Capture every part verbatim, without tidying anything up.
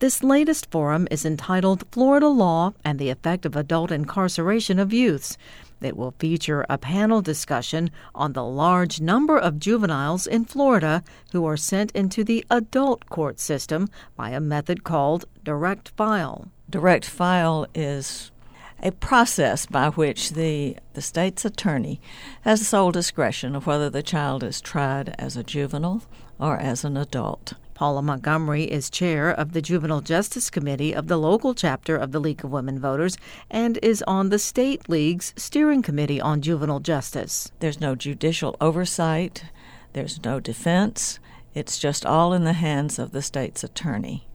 This latest forum is entitled Florida Law and the Effect of Adult Incarceration of Youths. It will feature a panel discussion on the large number of juveniles in Florida who are sent into the adult court system by a method called direct file. Direct file is a process by which the, the state's attorney has the sole discretion of whether the child is tried as a juvenile or as an adult. Paula Montgomery is chair of the Juvenile Justice Committee of the local chapter of the League of Women Voters and is on the State League's Steering Committee on Juvenile Justice. There's no judicial oversight. There's no defense. It's just all in the hands of the state's attorney.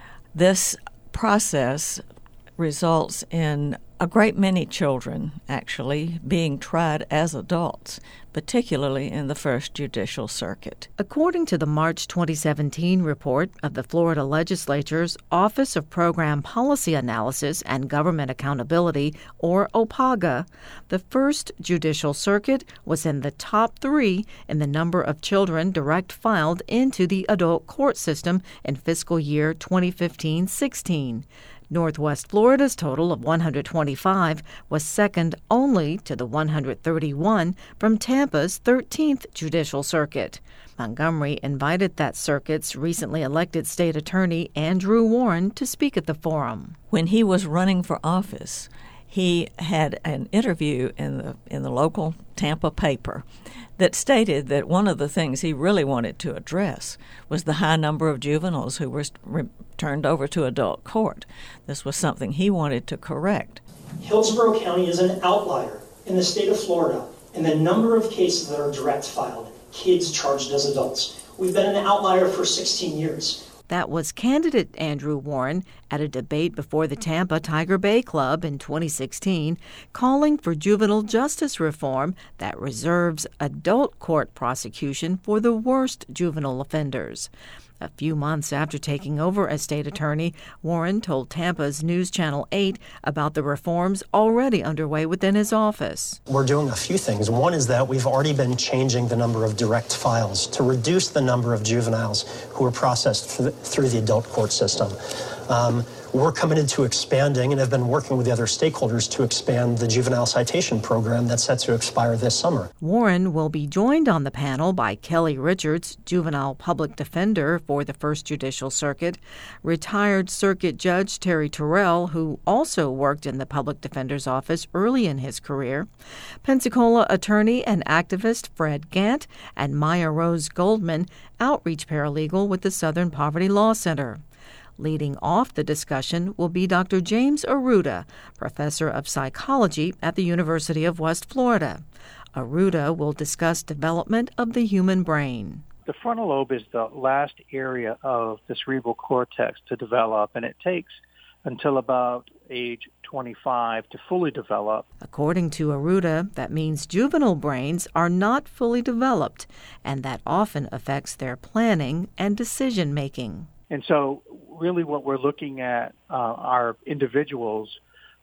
This process results in a great many children, actually, being tried as adults, particularly in the First Judicial Circuit. According to the March twenty seventeen report of the Florida Legislature's Office of Program Policy Analysis and Government Accountability, or OPAGA, the First Judicial Circuit was in the top three in the number of children direct filed into the adult court system in fiscal year twenty fifteen sixteen. Northwest Florida's total of one hundred twenty-five was second only to the one hundred thirty-one from Tampa's thirteenth Judicial Circuit. Montgomery invited that circuit's recently elected state attorney Andrew Warren to speak at the forum. When he was running for office, he had an interview in the in the local Tampa paper that stated that one of the things he really wanted to address was the high number of juveniles who were re- turned over to adult court. This was something he wanted to correct. Hillsborough County is an outlier in the state of Florida in the number of cases that are direct filed, kids charged as adults. We've been an outlier for sixteen years. That was candidate Andrew Warren at a debate before the Tampa Tiger Bay Club in twenty sixteen, calling for juvenile justice reform that reserves adult court prosecution for the worst juvenile offenders. A few months after taking over as state attorney, Warren told Tampa's News Channel eight about the reforms already underway within his office. We're doing a few things. One is that we've already been changing the number of direct files to reduce the number of juveniles who are processed through the adult court system. Um, we're committed to expanding and have been working with the other stakeholders to expand the juvenile citation program that's set to expire this summer. Warren will be joined on the panel by Kelly Richards, juvenile public defender for the First Judicial Circuit, retired Circuit Judge Terry Terrell, who also worked in the public defender's office early in his career, Pensacola attorney and activist Fred Gant, and Maya Rose Goldman, outreach paralegal with the Southern Poverty Law Center. Leading off the discussion will be Doctor James Arruda, professor of psychology at the University of West Florida. Arruda will discuss development of the human brain. The frontal lobe is the last area of the cerebral cortex to develop, and it takes until about age twenty-five to fully develop. According to Arruda, that means juvenile brains are not fully developed, and that often affects their planning and decision-making. And so really what we're looking at uh, are individuals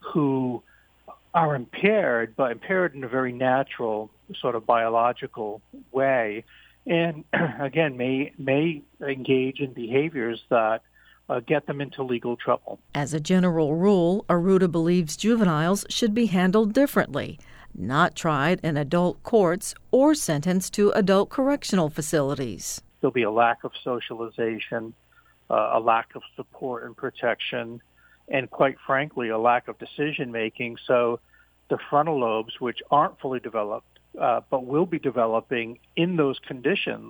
who are impaired, but impaired in a very natural, sort of biological way, and again, may may engage in behaviors that uh, get them into legal trouble. As a general rule, Arruda believes juveniles should be handled differently, not tried in adult courts or sentenced to adult correctional facilities. There'll be a lack of socialization, Uh, a lack of support and protection, and quite frankly, a lack of decision-making. So the frontal lobes, which aren't fully developed, uh, but will be developing in those conditions,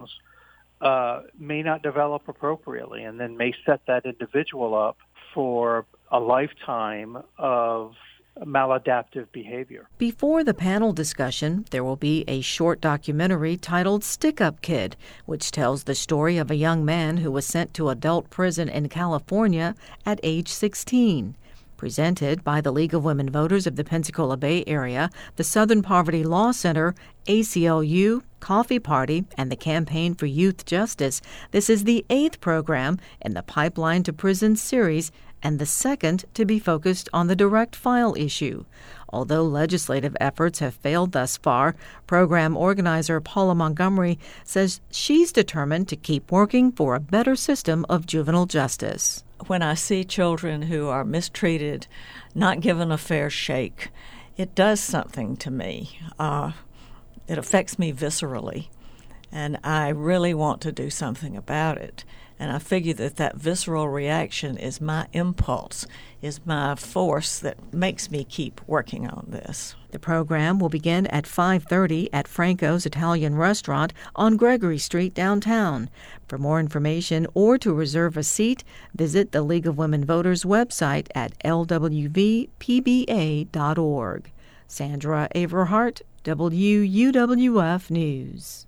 uh, may not develop appropriately, and then may set that individual up for a lifetime of maladaptive behavior. Before the panel discussion, there will be a short documentary titled Stick Up Kid, which tells the story of a young man who was sent to adult prison in California at age sixteen. Presented by the League of Women Voters of the Pensacola Bay Area, the Southern Poverty Law Center, A C L U, Coffee Party, and the Campaign for Youth Justice, this is the eighth program in the Pipeline to Prison series and the second to be focused on the direct file issue. Although legislative efforts have failed thus far, program organizer Paula Montgomery says she's determined to keep working for a better system of juvenile justice. When I see children who are mistreated, not given a fair shake, it does something to me. Uh, it affects me viscerally, and I really want to do something about it. And I figure that that visceral reaction is my impulse, is my force that makes me keep working on this. The program will begin at five thirty at Franco's Italian Restaurant on Gregory Street downtown. For more information or to reserve a seat, visit the League of Women Voters website at L W V P B A dot org. Sandra Averhart, W U W F News.